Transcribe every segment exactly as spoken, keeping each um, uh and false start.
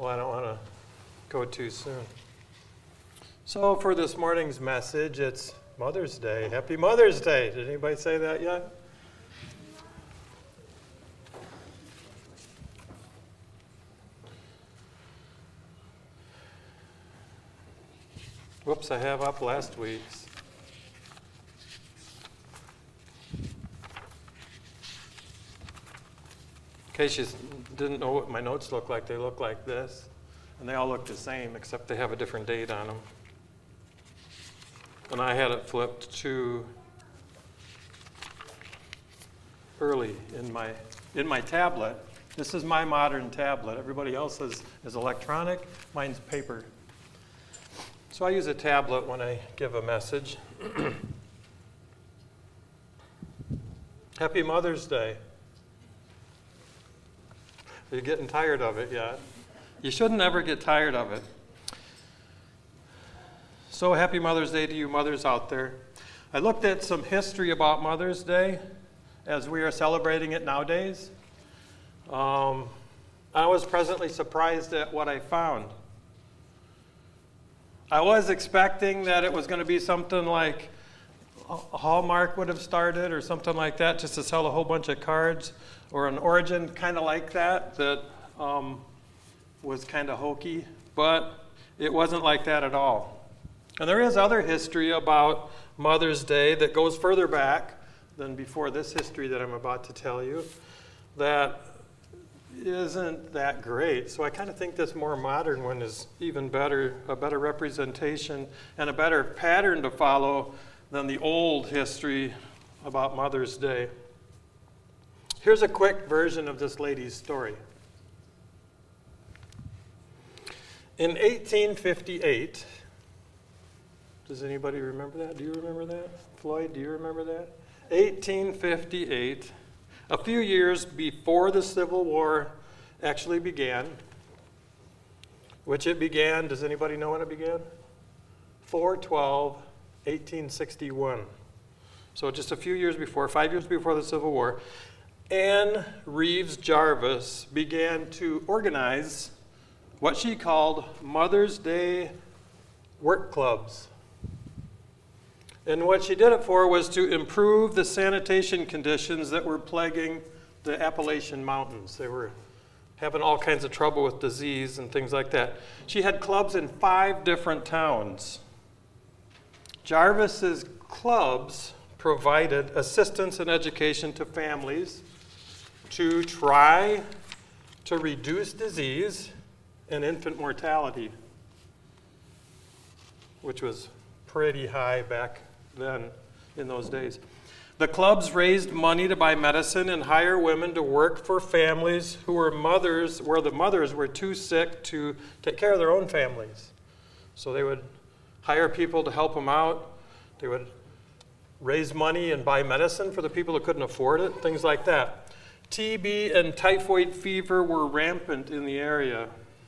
Well, I don't want to go too soon. So for this morning's message, it's Mother's Day. Happy Mother's Day. Did anybody say that yet? Whoops, I have up last week's. In case you didn't know what my notes look like, they look like this. And they all look the same, except they have a different date on them. And I had it flipped to early in my in my tablet. This is my modern tablet. Everybody else's is electronic. Mine's paper. So I use a tablet when I give a message. Happy Mother's Day. Are you getting tired of it yet? You shouldn't ever get tired of it. So happy Mother's Day to you mothers out there. I looked at some history about Mother's Day as we are celebrating it nowadays. Um, I was pleasantly surprised at what I found. I was expecting that it was going to be something like Hallmark would have started or something like that, just to sell a whole bunch of cards, or an origin kind of like that, that um, was kind of hokey, but it wasn't like that at all. And there is other history about Mother's Day that goes further back than before this history that I'm about to tell you, that isn't that great. So I kind of think this more modern one is even better, a better representation and a better pattern to follow than the old history about Mother's Day. Here's a quick version of this lady's story. In eighteen fifty-eight, does anybody remember that? Do you remember that? Floyd, do you remember that? eighteen fifty-eight, a few years before the Civil War actually began, which it began, does anybody know when it began? four twelve eighteen sixty-one. So just a few years before, five years before the Civil War, Anne Reeves Jarvis began to organize what she called Mother's Day work clubs. And what she did it for was to improve the sanitation conditions that were plaguing the Appalachian Mountains. They were having all kinds of trouble with disease and things like that. She had clubs in five different towns. Jarvis's clubs provided assistance and education to families to try to reduce disease and infant mortality, which was pretty high back then in those days. The clubs raised money to buy medicine and hire women to work for families who were mothers, where the mothers were too sick to take care of their own families. So they would hire people to help them out. They would raise money and buy medicine for the people who couldn't afford it, things like that. T B and typhoid fever were rampant in the area.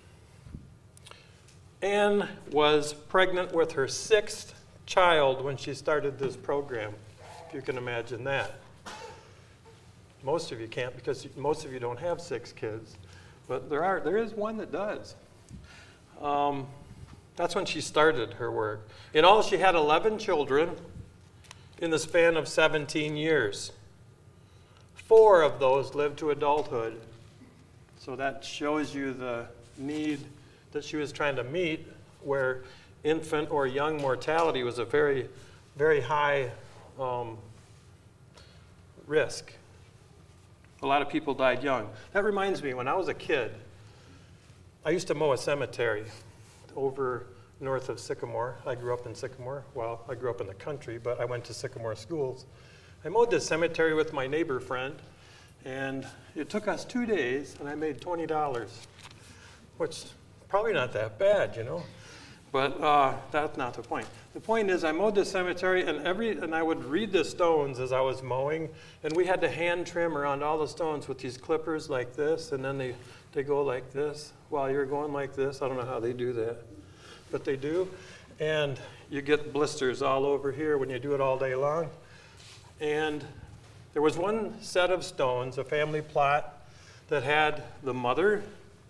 Anne was pregnant with her sixth child when she started this program, if you can imagine that. Most of you can't, because most of you don't have six kids, but there are there is one that does. Um, that's when she started her work. In all, she had eleven children in the span of seventeen years. Four of those lived to adulthood. So that shows you the need that she was trying to meet, where infant or young mortality was a very, very high um, risk. A lot of people died young. That reminds me, when I was a kid, I used to mow a cemetery over north of Sycamore. I grew up in Sycamore. Well, I grew up in the country, but I went to Sycamore schools. I mowed this cemetery with my neighbor friend, and it took us two days, and I made twenty dollars, which probably not that bad, you know. But uh, that's not the point. The point is, I mowed the cemetery, and every and I would read the stones as I was mowing, and we had to hand trim around all the stones with these clippers like this, and then they, they go like this while you're going like this. I don't know how they do that, but they do. And you get blisters all over here when you do it all day long. And there was one set of stones, a family plot, that had the mother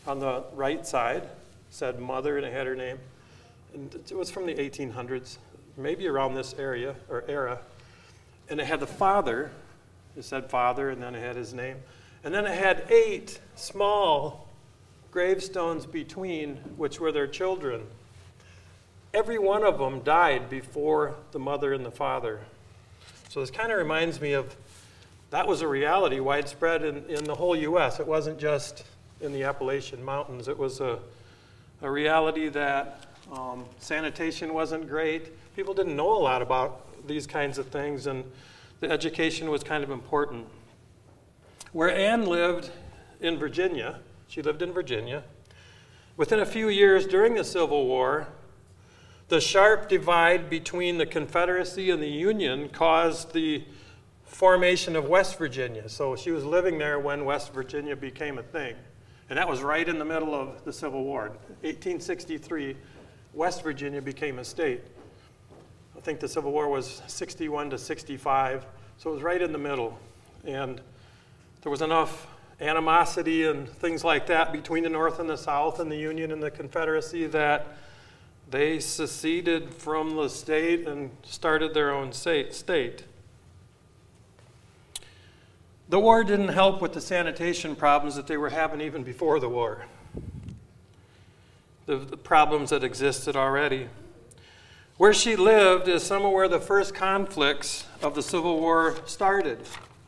on the right side said mother, and it had her name. And it was from the eighteen hundreds, maybe around this area or era. And it had the father. It said father, and then it had his name. And then it had eight small gravestones between, which were their children. Every one of them died before the mother and the father. So this kind of reminds me of, that was a reality widespread in, in the whole U S It wasn't just in the Appalachian Mountains. It was a, a reality that um, sanitation wasn't great. People didn't know a lot about these kinds of things, and the education was kind of important. Where Anne lived in Virginia, she lived in Virginia, within a few years during the Civil War, the sharp divide between the Confederacy and the Union caused the formation of West Virginia. So she was living there when West Virginia became a thing. And that was right in the middle of the Civil War. eighteen sixty-three, West Virginia became a state. I think the Civil War was sixty-one to sixty-five, so it was right in the middle. And there was enough animosity and things like that between the North and the South and the Union and the Confederacy that they seceded from the state and started their own state. The war didn't help with the sanitation problems that they were having even before the war. The, the problems that existed already. Where she lived is somewhere where the first conflicts of the Civil War started.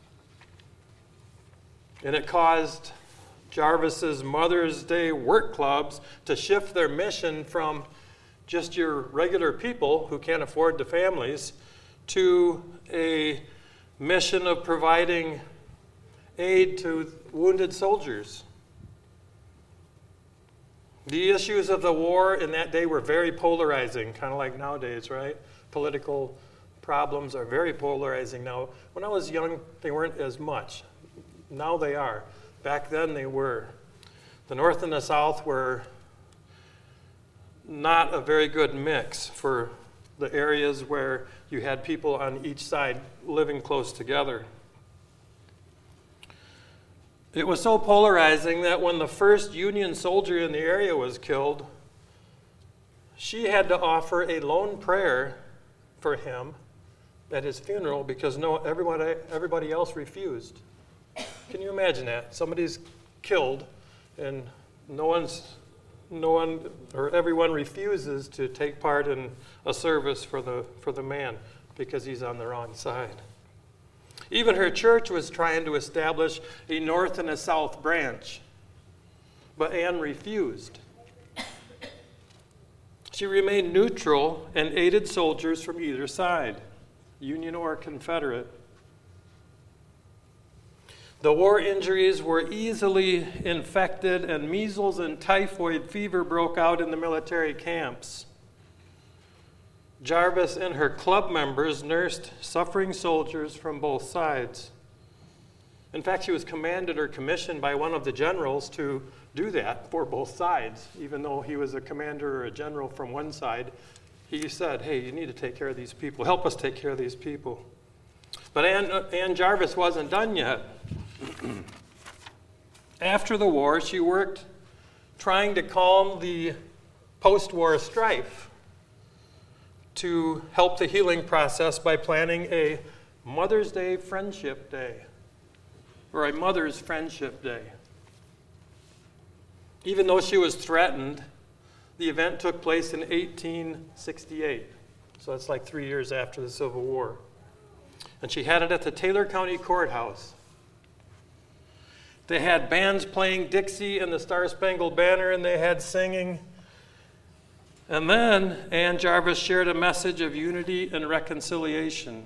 And it caused Jarvis's Mother's Day work clubs to shift their mission from just your regular people who can't afford the families to a mission of providing aid to wounded soldiers. The issues of the war in that day were very polarizing, kind of like nowadays, right? Political problems are very polarizing now. When I was young, they weren't as much. Now they are. Back then they were. The North and the South were not a very good mix for the areas where you had people on each side living close together. It was so polarizing that when the first Union soldier in the area was killed, she had to offer a lone prayer for him at his funeral because no everybody everybody else refused. Can you imagine that? Somebody's killed and no one's no one or everyone refuses to take part in a service for the for the man because he's on the wrong side. Even her church was trying to establish a north and a south branch, but Anne refused. She remained neutral and aided soldiers from either side, Union or Confederate. The war injuries were easily infected, and measles and typhoid fever broke out in the military camps. Jarvis and her club members nursed suffering soldiers from both sides. In fact, she was commanded or commissioned by one of the generals to do that for both sides. Even though he was a commander or a general from one side, he said, hey, you need to take care of these people. Help us take care of these people. But Anne, Anne Jarvis wasn't done yet. After the war, she worked trying to calm the post-war strife to help the healing process by planning a Mother's Day Friendship Day, or a Mother's Friendship Day. Even though she was threatened, the event took place in eighteen sixty-eight, so that's like three years after the Civil War. And she had it at the Taylor County Courthouse. They had bands playing Dixie and the Star-Spangled Banner, and they had singing. And then Anne Jarvis shared a message of unity and reconciliation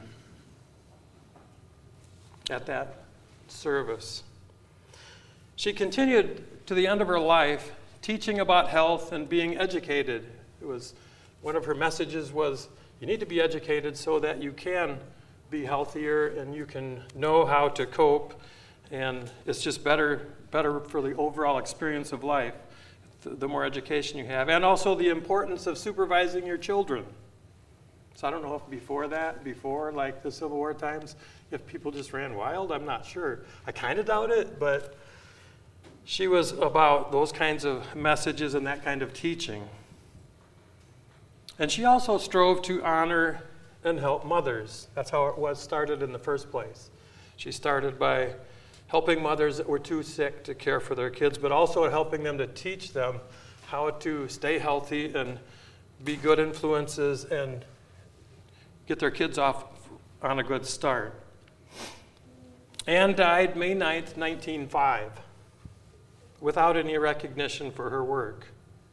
at that service. She continued to the end of her life teaching about health and being educated. It was one of her messages was, you need to be educated so that you can be healthier and you can know how to cope, and it's just better, better for the overall experience of life, the more education you have, and also the importance of supervising your children. So I don't know if before that, before like the Civil War times, if people just ran wild, I'm not sure. I kind of doubt it, but She was about those kinds of messages and that kind of teaching. And she also strove to honor and help mothers. That's how it was started in the first place. She started by helping mothers that were too sick to care for their kids, but also helping them to teach them how to stay healthy and be good influences and get their kids off on a good start. Anne died May ninth, nineteen oh five, without any recognition for her work.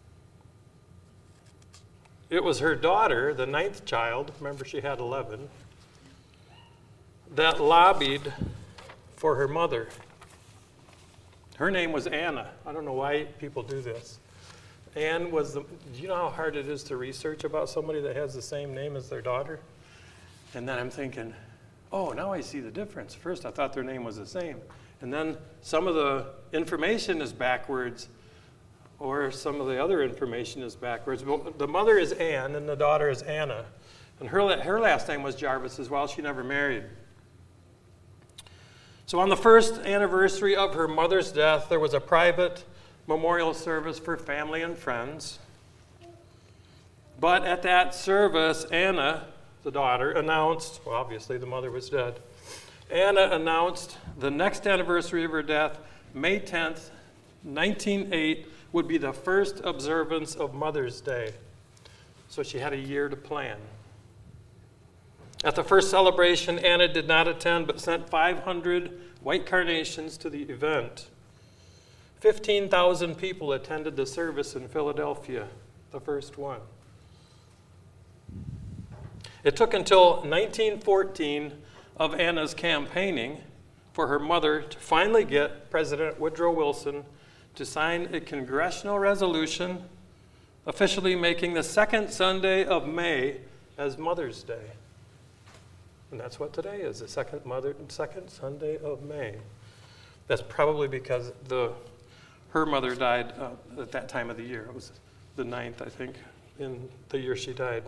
It was her daughter, the ninth child, remember she had eleven, that lobbied for her mother. Her name was Anna. I don't know why people do this. Anne was the, do you know how hard it is to research about somebody that has the same name as their daughter? And then I'm thinking, oh, now I see the difference. First I thought their name was the same. And then some of the information is backwards, or some of the other information is backwards. But the mother is Anne, and the daughter is Anna. And her, her last name was Jarvis as well. She never married. So on the first anniversary of her mother's death, there was a private memorial service for family and friends. But at that service, Anna, the daughter, announced, well, obviously the mother was dead, Anna announced the next anniversary of her death, May tenth, nineteen oh eight, would be the first observance of Mother's Day. So she had a year to plan. At the first celebration, Anna did not attend, but sent five hundred white carnations to the event. fifteen thousand people attended the service in Philadelphia, the first one. It took until nineteen fourteen of Anna's campaigning for her mother to finally get President Woodrow Wilson to sign a congressional resolution officially making the second Sunday of May as Mother's Day. And that's what today is, the second mother, second Sunday of May. That's probably because the her mother died uh, at that time of the year. It was the ninth, I think, in the year she died.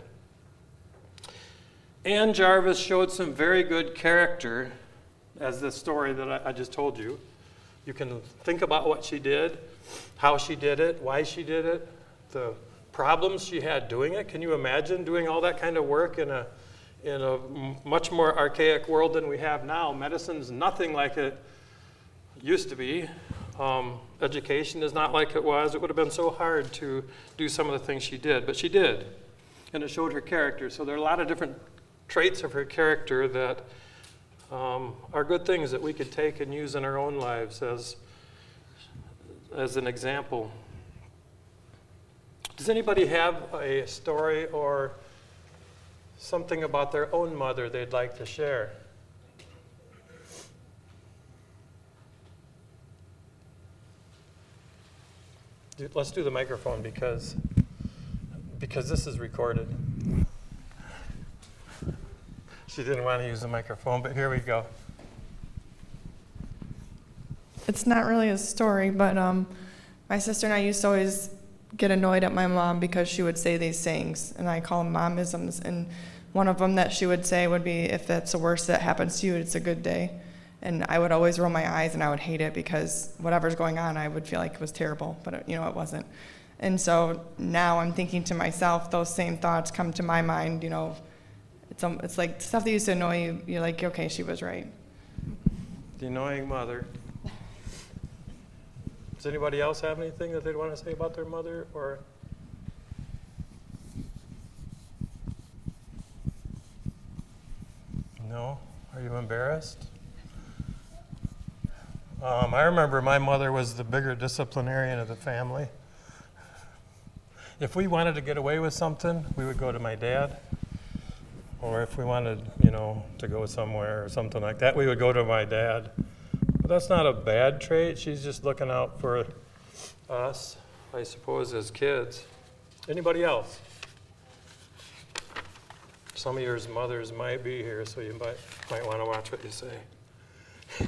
Anne Jarvis showed some very good character, as the story that I, I just told you. You can think about what she did, how she did it, why she did it, the problems she had doing it. Can you imagine doing all that kind of work in a in a much more archaic world than we have now? Medicine's nothing like it used to be. Um, education is not like it was. It would have been so hard to do some of the things she did, but she did. And it showed her character. So there are a lot of different traits of her character that um, are good things that we could take and use in our own lives as, as an example. Does anybody have a story or something about their own mother they'd like to share? Let's do the microphone because because this is recorded. She didn't want to use the microphone, but here we go. It's not really a story, but um, my sister and I used to always get annoyed at my mom because she would say these sayings, and I call them momisms. And one of them that she would say would be, if that's the worst that happens to you, it's a good day. And I would always roll my eyes, and I would hate it because whatever's going on, I would feel like it was terrible, but it, you know, it wasn't. And so now I'm thinking to myself, those same thoughts come to my mind, you know, it's, um, it's like stuff that used to annoy you, you're like, okay, she was right. The annoying mother. Does anybody else have anything that they'd want to say about their mother? Or no? Are you embarrassed? Um, I remember my mother was the bigger disciplinarian of the family. If we wanted to get away with something, we would go to my dad. Or if we wanted, you know, to go somewhere or something like that, we would go to my dad. But that's not a bad trait. She's just looking out for us, I suppose, as kids. Anybody else? Some of your mothers might be here, so you might, might want to watch what you say.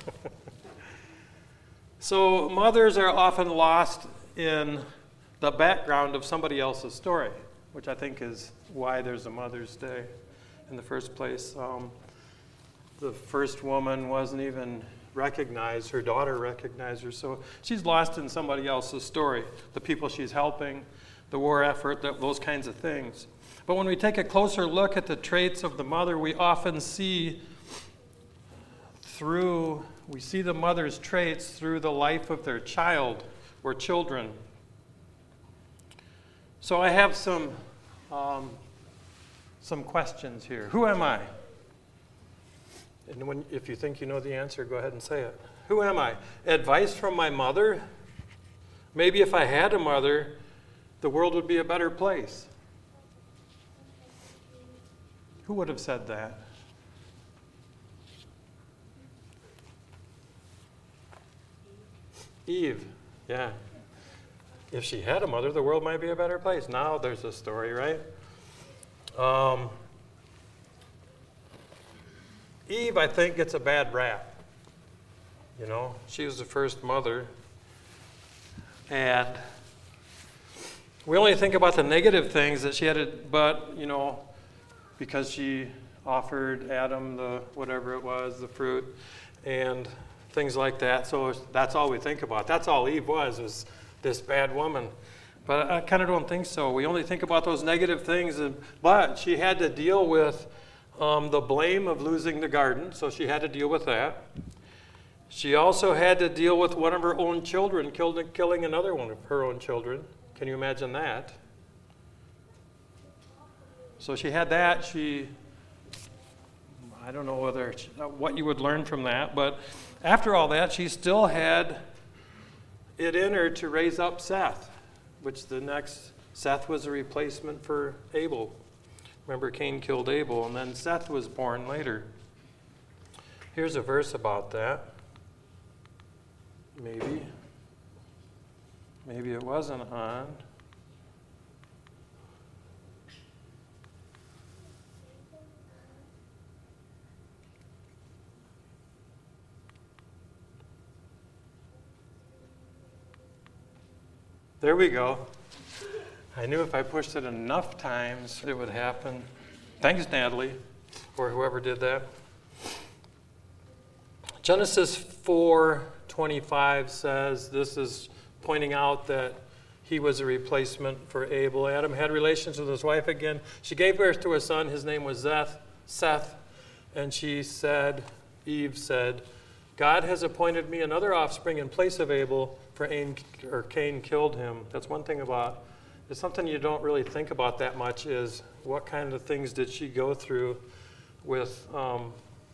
So mothers are often lost in the background of somebody else's story, which I think is why there's a Mother's Day in the first place. Um, the first woman wasn't even recognize, her daughter recognize her. So she's lost in somebody else's story, the people she's helping, the war effort, that, those kinds of things. But when we take a closer look at the traits of the mother, we often see through, we see the mother's traits through the life of their child or children. So I have some, um, some questions here. Who am I? And when, if you think you know the answer, go ahead and say it. Who am I? Advice from my mother? Maybe if I had a mother, the world would be a better place. Who would have said that? Eve, yeah. If she had a mother, the world might be a better place. Now there's a story, right? Um, Eve, I think, gets a bad rap. You know, she was the first mother. And we only think about the negative things that she had, to, but, you know, because she offered Adam the whatever it was, the fruit, and things like that. So that's all we think about. That's all Eve was, was this bad woman. But I kind of don't think so. We only think about those negative things. And, but she had to deal with um, the blame of losing the garden, so she had to deal with that. She also had to deal with one of her own children killed, killing another one of her own children. Can you imagine that? So she had that. She, I don't know whether what you would learn from that, but after all that, she still had it in her to raise up Seth, which the next, Seth was a replacement for Abel. Remember, Cain killed Abel, and then Seth was born later. Here's a verse about that. Maybe. Maybe it wasn't on. There we go. I knew if I pushed it enough times, it would happen. Thanks, Natalie, or whoever did that. Genesis four twenty-five says, this is pointing out that he was a replacement for Abel. Adam had relations with his wife again. She gave birth to a son. His name was Seth. Seth. And she said, Eve said, God has appointed me another offspring in place of Abel, for Cain, or Cain killed him. That's one thing about, it's something you don't really think about that much, is what kind of things did she go through with um,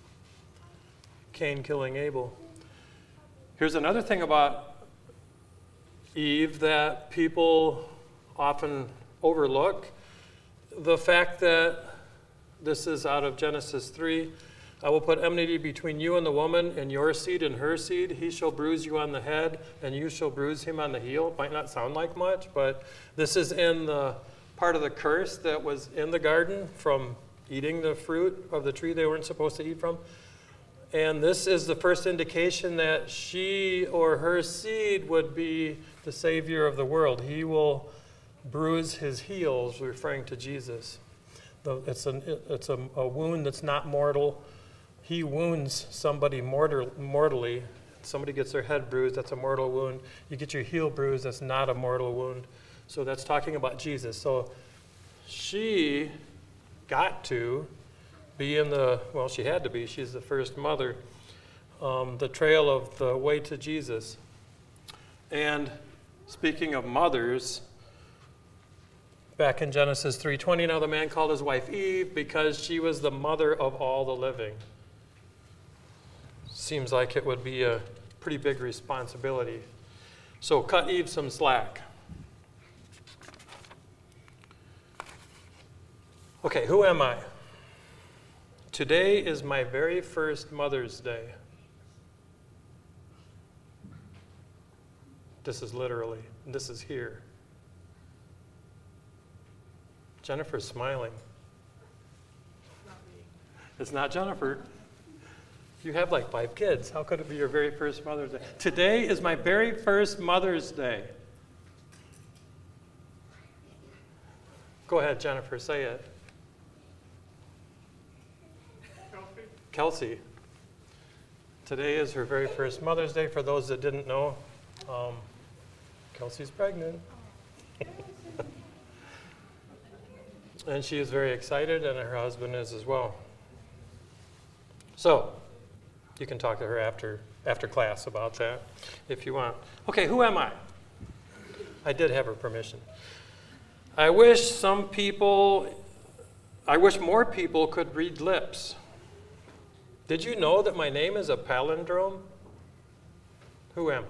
Cain killing Abel. Here's another thing about Eve that people often overlook. The fact that, this is out of Genesis three, I will put enmity between you and the woman, and your seed and her seed. He shall bruise you on the head, and you shall bruise him on the heel. It might not sound like much, but this is in the part of the curse that was in the garden from eating the fruit of the tree they weren't supposed to eat from. And this is the first indication that she or her seed would be the Savior of the world. He will bruise his heels, referring to Jesus. It's, an, it's a, a wound that's not mortal. He wounds somebody mortal, mortally. Somebody gets their head bruised, that's a mortal wound. You get your heel bruised, that's not a mortal wound. So that's talking about Jesus. So she got to be in the, well, she had to be, she's the first mother, um, the trail of the way to Jesus. And speaking of mothers, back in Genesis three twenty, now the man called his wife Eve because she was the mother of all the living. Seems like it would be a pretty big responsibility. So cut Eve some slack. Okay, who am I? Today is my very first Mother's Day. This is literally, this is here. Jennifer's smiling. Not me. It's not Jennifer. You have like five kids. How could it be your very first Mother's Day? Today is my very first Mother's Day. Go ahead, Jennifer, say it. Kelsey. Kelsey. Today is her very first Mother's Day. For those that didn't know, um, Kelsey's pregnant. And she is very excited, and her husband is as well. So, you can talk to her after after class about that if you want. Okay, who am I? I did have her permission. I wish some people, I wish more people could read lips. Did you know that my name is a palindrome? Who am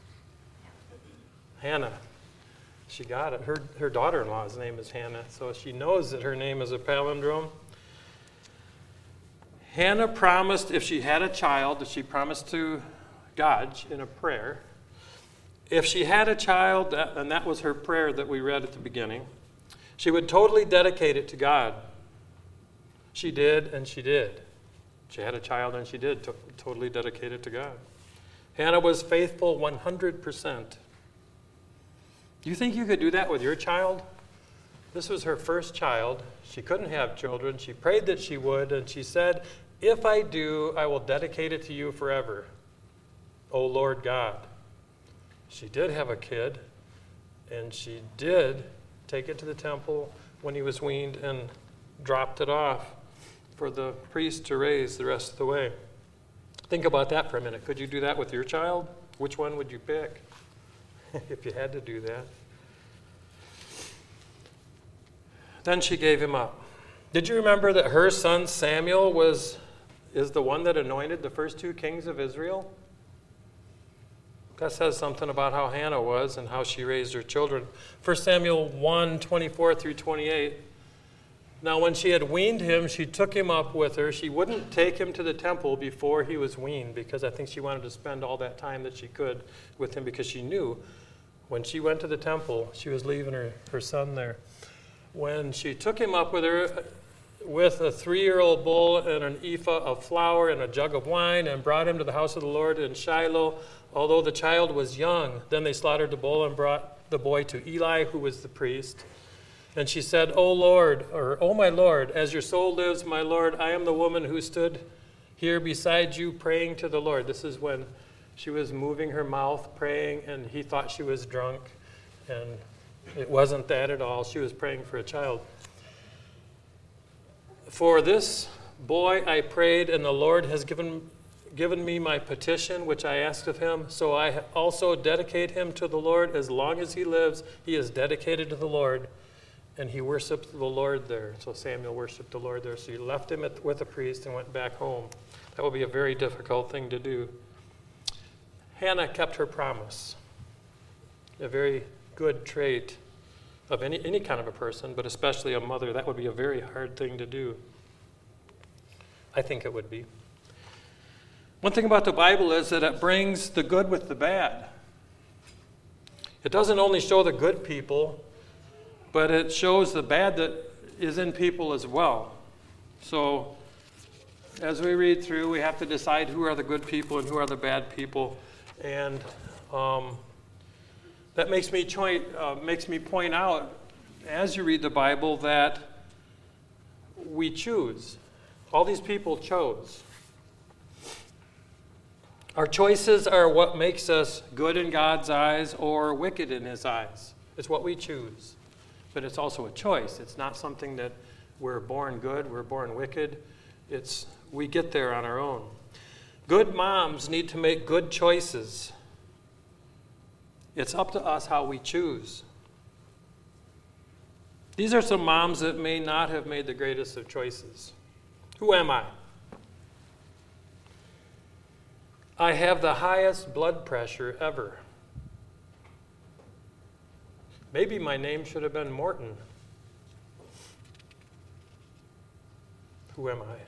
I? Hannah. She got it. Her, her daughter-in-law's name is Hannah, so she knows that her name is a palindrome. Hannah promised if she had a child, if she promised to God in a prayer, if she had a child, that, and that was her prayer that we read at the beginning, she would totally dedicate it to God. She did, and she did. She had a child, and she did to, totally dedicate it to God. Hannah was faithful one hundred percent. Do you think you could do that with your child? This was her first child. She couldn't have children. She prayed that she would, and she said, if I do, I will dedicate it to you forever, O Lord God. She did have a kid, and she did take it to the temple when he was weaned and dropped it off for the priest to raise the rest of the way. Think about that for a minute. Could you do that with your child? Which one would you pick if you had to do that? Then she gave him up. Did you remember that her son Samuel was is the one that anointed the first two kings of Israel? That says something about how Hannah was and how she raised her children. First Samuel one, twenty-four through twenty-eight. Now when she had weaned him, she took him up with her. She wouldn't take him to the temple before he was weaned because I think she wanted to spend all that time that she could with him because she knew when she went to the temple, she was leaving her, her son there. When she took him up with her with a three-year-old bull and an ephah of flour and a jug of wine and brought him to the house of the Lord in Shiloh, although the child was young, then they slaughtered the bull and brought the boy to Eli, who was the priest. And she said, O Lord, or O my Lord, as your soul lives, my Lord, I am the woman who stood here beside you praying to the Lord. This is when she was moving her mouth, praying, and he thought she was drunk. And it wasn't that at all. She was praying for a child. For this boy I prayed, and the Lord has given given me my petition, which I asked of him. So I also dedicate him to the Lord. As long as he lives, he is dedicated to the Lord. And he worshiped the Lord there. So Samuel worshiped the Lord there. So he left him at, with the priest and went back home. That would be a very difficult thing to do. Hannah kept her promise. A very good trait of any, any kind of a person, but especially a mother. That would be a very hard thing to do. I think it would be. One thing about the Bible is that it brings the good with the bad. It doesn't only show the good people, but it shows the bad that is in people as well. So as we read through, we have to decide who are the good people and who are the bad people. And um, that makes me, point, uh, makes me point out, as you read the Bible, that we choose. All these people chose. Our choices are what makes us good in God's eyes or wicked in his eyes. It's what we choose. But it's also a choice. It's not something that we're born good, we're born wicked. It's we get there on our own. Good moms need to make good choices. It's up to us how we choose. These are some moms that may not have made the greatest of choices. Who am I? I have the highest blood pressure ever. Maybe my name should have been Morton. Who am I?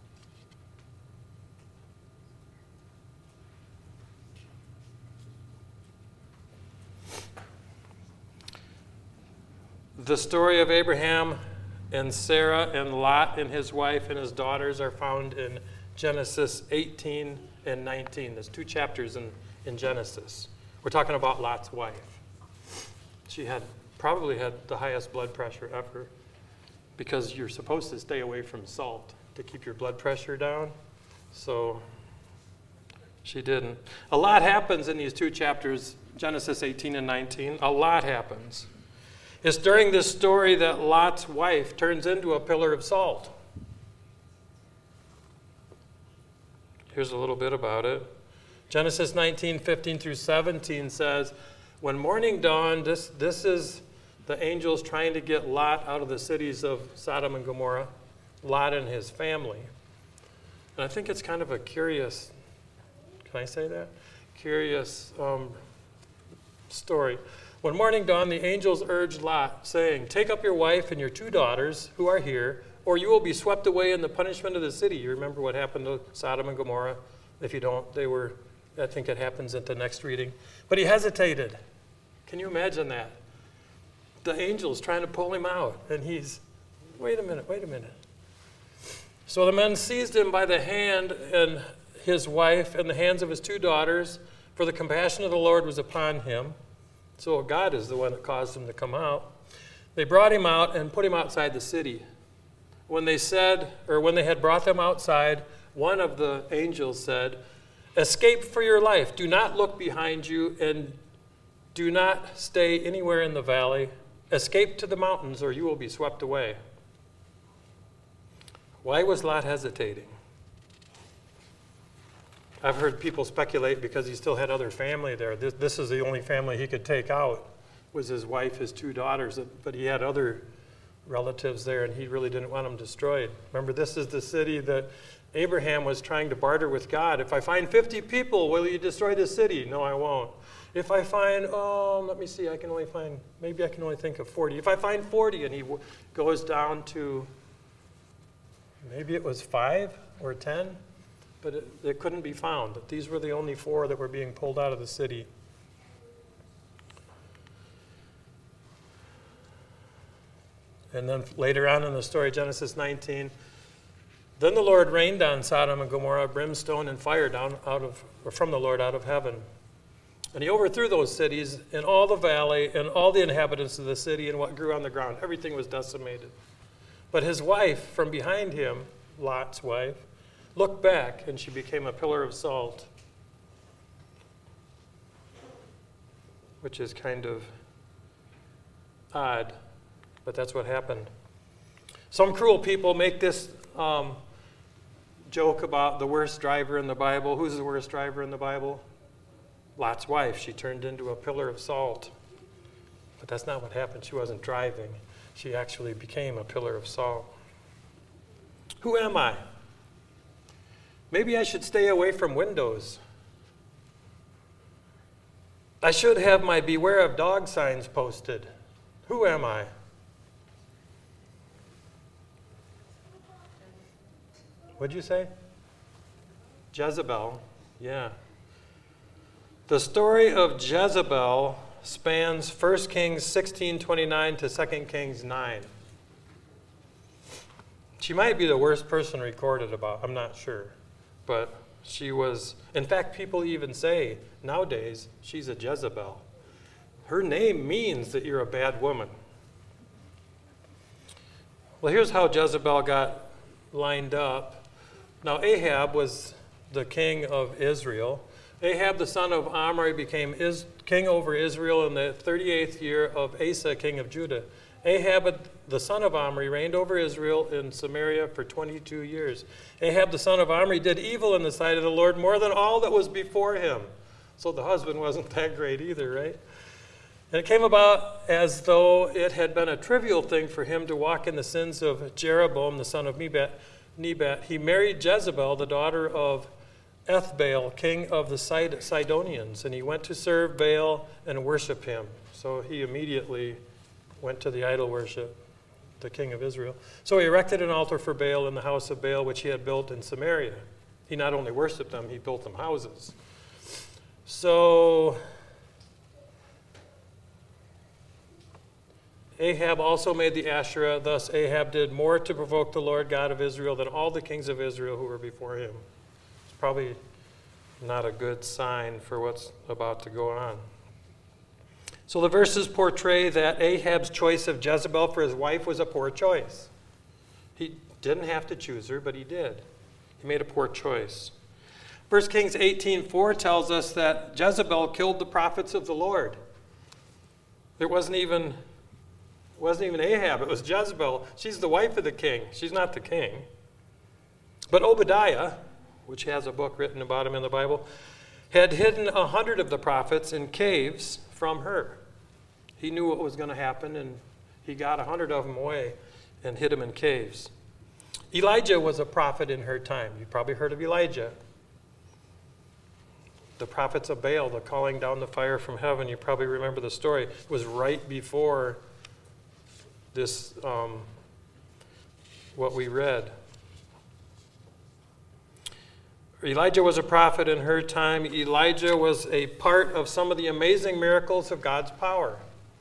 The story of Abraham and Sarah and Lot and his wife and his daughters are found in Genesis eighteen and nineteen. There's two chapters in, in Genesis. We're talking about Lot's wife. She had probably had the highest blood pressure ever because you're supposed to stay away from salt to keep your blood pressure down. So She didn't. A lot happens in these two chapters, Genesis eighteen and nineteen. A lot happens. It's during this story that Lot's wife turns into a pillar of salt. Here's a little bit about it. Genesis nineteen, fifteen through seventeen says, when morning dawned, this, this is the angels trying to get Lot out of the cities of Sodom and Gomorrah, Lot and his family. And I think it's kind of a curious, can I say that? Curious um, story. When morning dawned, the angels urged Lot, saying, take up your wife and your two daughters who are here, or you will be swept away in the punishment of the city. You remember what happened to Sodom and Gomorrah? If you don't, they were, I think it happens at the next reading. But he hesitated. Can you imagine that? The angels trying to pull him out, and he's, wait a minute, wait a minute. So the men seized him by the hand and his wife and the hands of his two daughters, for the compassion of the Lord was upon him. So God is the one that caused him to come out. They brought him out and put him outside the city. When they said, or when they had brought them outside, one of the angels said, escape for your life. Do not look behind you and do not stay anywhere in the valley. Escape to the mountains or you will be swept away. Why was Lot hesitating? I've heard people speculate because he still had other family there. This, this is the only family he could take out, was his wife, his two daughters, but he had other relatives there, and he really didn't want them destroyed. Remember, this is the city that Abraham was trying to barter with God. If I find fifty people, will you destroy the city? No, I won't. If I find, oh, let me see, I can only find, maybe I can only think of forty. If I find forty, and he w- goes down to, maybe it was five or ten, but it, it couldn't be found. These were the only four that were being pulled out of the city. And then later on in the story, Genesis nineteen, then the Lord rained on Sodom and Gomorrah brimstone and fire down out of, or from the Lord out of heaven. And he overthrew those cities and all the valley and all the inhabitants of the city and what grew on the ground. Everything was decimated. But his wife from behind him, Lot's wife, looked back and she became a pillar of salt, which is kind of odd, but that's what happened. Some cruel people make this um, joke about the worst driver in the Bible. Who's the worst driver in the Bible? Lot's wife. She turned into a pillar of salt. But that's not what happened. She wasn't driving. She actually became a pillar of salt. Who am I? Maybe I should stay away from windows. I should have my beware of dog signs posted. Who am I? What'd you say? Jezebel. Yeah. The story of Jezebel spans First Kings sixteen twenty-nine to Second Kings nine. She might be the worst person recorded about, I'm not sure. But she was, in fact, people even say nowadays she's a Jezebel. Her name means that you're a bad woman. Well, here's how Jezebel got lined up. Now, Ahab was the king of Israel. Ahab, the son of Omri, became is, king over Israel in the thirty-eighth year of Asa, king of Judah. Ahab, the son of Omri, reigned over Israel in Samaria for twenty-two years. Ahab, the son of Omri, did evil in the sight of the Lord more than all that was before him. So the husband wasn't that great either, right? And it came about as though it had been a trivial thing for him to walk in the sins of Jeroboam, the son of Nebat. Nebat. He married Jezebel, the daughter of Ethbaal, king of the Sidonians, and he went to serve Baal and worship him. So he immediately went to the idol worship, the king of Israel. So he erected an altar for Baal in the house of Baal, which he had built in Samaria. He not only worshiped them, he built them houses. So Ahab also made the Asherah. Thus Ahab did more to provoke the Lord God of Israel than all the kings of Israel who were before him. It's probably not a good sign for what's about to go on. So the verses portray that Ahab's choice of Jezebel for his wife was a poor choice. He didn't have to choose her, but he did. He made a poor choice. First Kings eighteen four tells us that Jezebel killed the prophets of the Lord. It wasn't even, it wasn't even Ahab, it was Jezebel. She's the wife of the king. She's not the king. But Obadiah, which has a book written about him in the Bible, had hidden a hundred of the prophets in caves from her. He knew what was going to happen, and he got a hundred of them away and hid them in caves. Elijah was a prophet in her time. You probably heard of Elijah. The prophets of Baal, the calling down the fire from heaven, you probably remember the story. It was right before this, um, what we read. Elijah was a prophet in her time. Elijah was a part of some of the amazing miracles of God's power.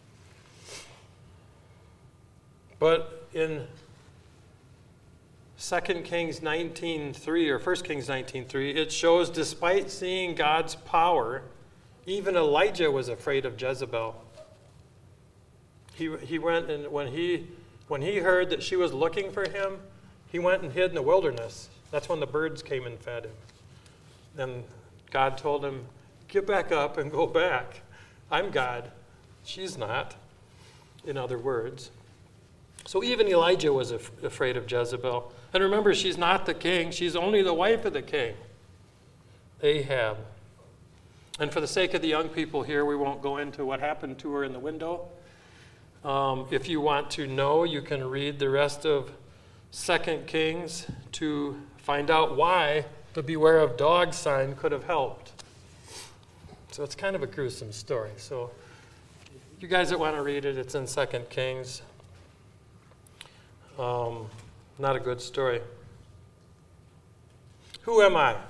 But in Second Kings nineteen three or First Kings nineteen three, it shows despite seeing God's power, even Elijah was afraid of Jezebel. He, he went and when he, when he heard that she was looking for him, he went and hid in the wilderness. That's when the birds came and fed him. And God told him, get back up and go back. I'm God. She's not, in other words. So even Elijah was af- afraid of Jezebel. And remember, she's not the king. She's only the wife of the king, Ahab. And for the sake of the young people here, we won't go into what happened to her in the window. Um, if you want to know, you can read the rest of Second Kings to find out why the beware of dogs sign could have helped. So it's kind of a gruesome story. So you guys that want to read it, it's in Second Kings. Um, not a good story. Who am I?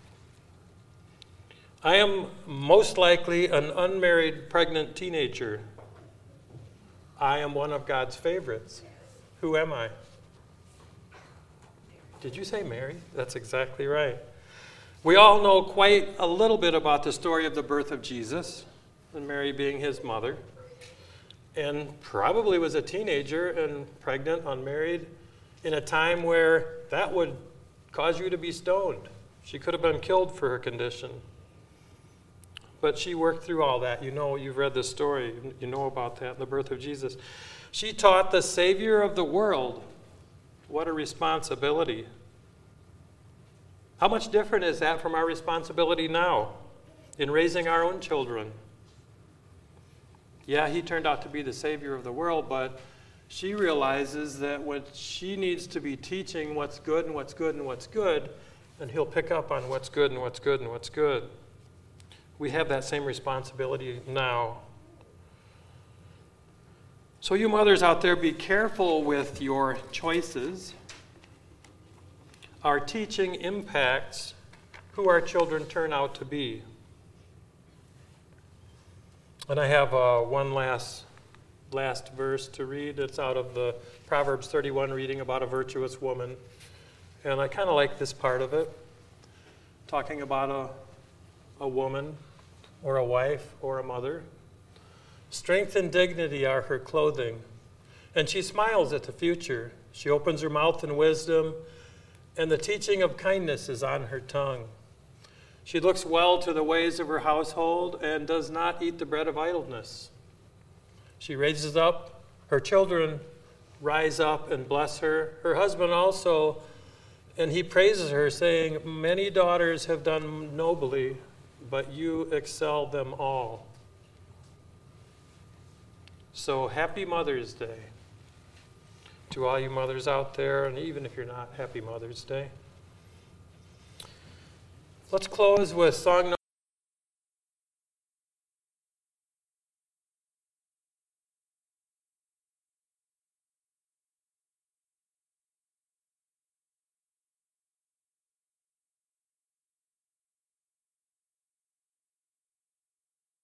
I am most likely an unmarried pregnant teenager. I am one of God's favorites. Who am I? Did you say Mary? That's exactly right. We all know quite a little bit about the story of the birth of Jesus, and Mary being his mother, and probably was a teenager and pregnant, unmarried, in a time where that would cause you to be stoned. She could have been killed for her condition. But she worked through all that. You know, you've read this story. You know about that, the birth of Jesus. She taught the Savior of the world. What a responsibility. How much different is that from our responsibility now in raising our own children? Yeah, he turned out to be the Savior of the world, but she realizes that when she needs to be teaching what's good and what's good and what's good, and he'll pick up on what's good and what's good and what's good. We have that same responsibility now. So you mothers out there, be careful with your choices. Our teaching impacts who our children turn out to be. And I have uh, one last last verse to read. It's out of the Proverbs thirty-one, reading about a virtuous woman. And I kind of like this part of it, talking about a, a woman or a wife or a mother. Strength and dignity are her clothing, and she smiles at the future. She opens her mouth in wisdom, and the teaching of kindness is on her tongue. She looks well to the ways of her household and does not eat the bread of idleness. She raises up, her children rise up and bless her. Her husband also, and he praises her, saying, many daughters have done nobly, but you excel them all. So happy Mother's Day to all you mothers out there, and even if you're not, happy Mother's Day. Let's close with song number